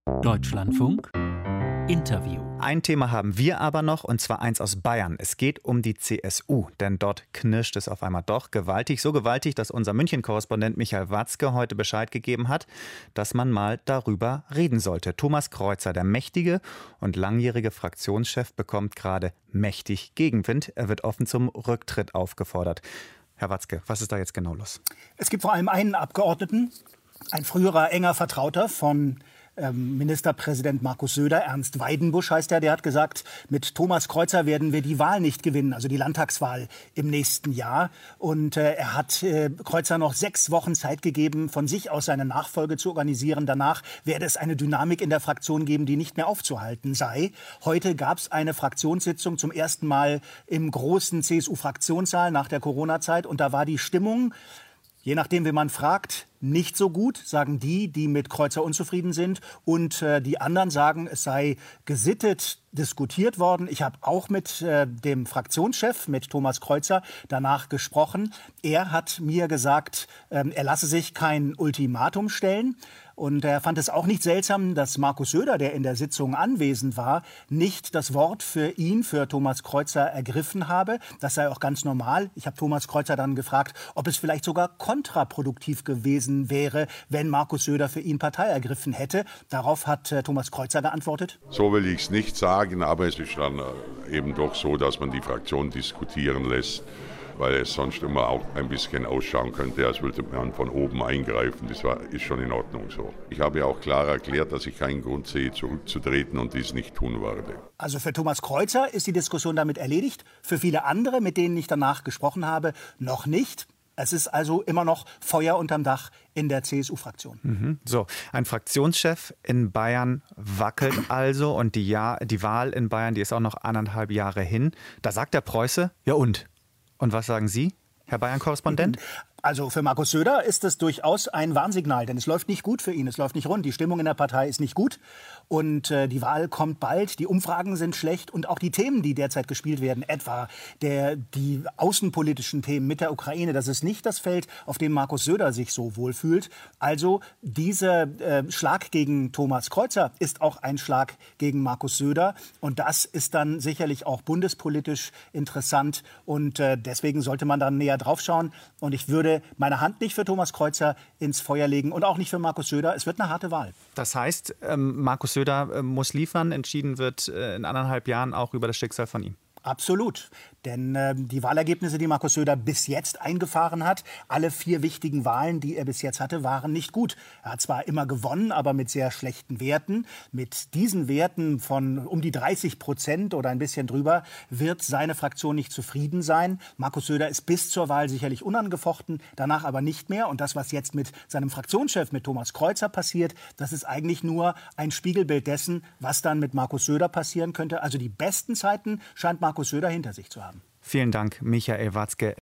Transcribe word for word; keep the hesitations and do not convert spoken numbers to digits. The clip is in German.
Deutschlandfunk Interview. Ein Thema haben wir aber noch, und zwar eins aus Bayern. Es geht um die C S U, denn dort knirscht es auf einmal doch gewaltig. So gewaltig, dass unser München-Korrespondent Michael Watzke heute Bescheid gegeben hat, dass man mal darüber reden sollte. Thomas Kreuzer, der mächtige und langjährige Fraktionschef, bekommt gerade mächtig Gegenwind. Er wird offen zum Rücktritt aufgefordert. Herr Watzke, was ist da jetzt genau los? Es gibt vor allem einen Abgeordneten, ein früherer enger Vertrauter von ähm, Ministerpräsident Markus Söder, Ernst Weidenbusch heißt er, der hat gesagt, mit Thomas Kreuzer werden wir die Wahl nicht gewinnen, also die Landtagswahl im nächsten Jahr. Und äh, er hat äh, Kreuzer noch sechs Wochen Zeit gegeben, von sich aus seine Nachfolge zu organisieren. Danach werde es eine Dynamik in der Fraktion geben, die nicht mehr aufzuhalten sei. Heute gab es eine Fraktionssitzung zum ersten Mal im großen C S U-Fraktionssaal nach der Corona-Zeit. Und da war die Stimmung, je nachdem, wie man fragt, nicht so gut, sagen die, die mit Kreuzer unzufrieden sind. Und äh, die anderen sagen, es sei gesittet diskutiert worden. Ich habe auch mit äh, dem Fraktionschef, mit Thomas Kreuzer, danach gesprochen. Er hat mir gesagt, äh, er lasse sich kein Ultimatum stellen. Und er fand es auch nicht seltsam, dass Markus Söder, der in der Sitzung anwesend war, nicht das Wort für ihn, für Thomas Kreuzer ergriffen habe. Das sei auch ganz normal. Ich habe Thomas Kreuzer dann gefragt, ob es vielleicht sogar kontraproduktiv gewesen wäre, wenn Markus Söder für ihn Partei ergriffen hätte. Darauf hat äh, Thomas Kreuzer geantwortet. So will ich es nicht sagen, aber es ist dann eben doch so, dass man die Fraktion diskutieren lässt, weil es sonst immer auch ein bisschen ausschauen könnte, als würde man von oben eingreifen. Das war, ist schon in Ordnung so. Ich habe ja auch klar erklärt, dass ich keinen Grund sehe, zurückzutreten und dies nicht tun werde. Also für Thomas Kreuzer ist die Diskussion damit erledigt. Für viele andere, mit denen ich danach gesprochen habe, noch nicht. Es ist also immer noch Feuer unterm Dach in der C S U-Fraktion. Mhm. So, ein Fraktionschef in Bayern wackelt also und die, ja- die Wahl in Bayern, die ist auch noch anderthalb Jahre hin. Da sagt der Preuße, ja und? Und was sagen Sie, Herr Bayern-Korrespondent? Also für Markus Söder ist das durchaus ein Warnsignal, denn es läuft nicht gut für ihn, es läuft nicht rund. Die Stimmung in der Partei ist nicht gut und äh, die Wahl kommt bald, die Umfragen sind schlecht und auch die Themen, die derzeit gespielt werden, etwa der, die außenpolitischen Themen mit der Ukraine, das ist nicht das Feld, auf dem Markus Söder sich so wohlfühlt. Also dieser äh, Schlag gegen Thomas Kreuzer ist auch ein Schlag gegen Markus Söder und das ist dann sicherlich auch bundespolitisch interessant und äh, deswegen sollte man dann näher drauf schauen und ich würde meine Hand nicht für Thomas Kreuzer ins Feuer legen und auch nicht für Markus Söder. Es wird eine harte Wahl. Das heißt, ähm, Markus Söder äh, muss liefern. Entschieden wird äh, in anderthalb Jahren auch über das Schicksal von ihm. Absolut. Denn äh, die Wahlergebnisse, die Markus Söder bis jetzt eingefahren hat, alle vier wichtigen Wahlen, die er bis jetzt hatte, waren nicht gut. Er hat zwar immer gewonnen, aber mit sehr schlechten Werten. Mit diesen Werten von um die dreißig Prozent oder ein bisschen drüber wird seine Fraktion nicht zufrieden sein. Markus Söder ist bis zur Wahl sicherlich unangefochten, danach aber nicht mehr. Und das, was jetzt mit seinem Fraktionschef, mit Thomas Kreuzer passiert, das ist eigentlich nur ein Spiegelbild dessen, was dann mit Markus Söder passieren könnte. Also die besten Zeiten scheint Markus Söder hinter sich zu haben. Vielen Dank, Michael Watzke.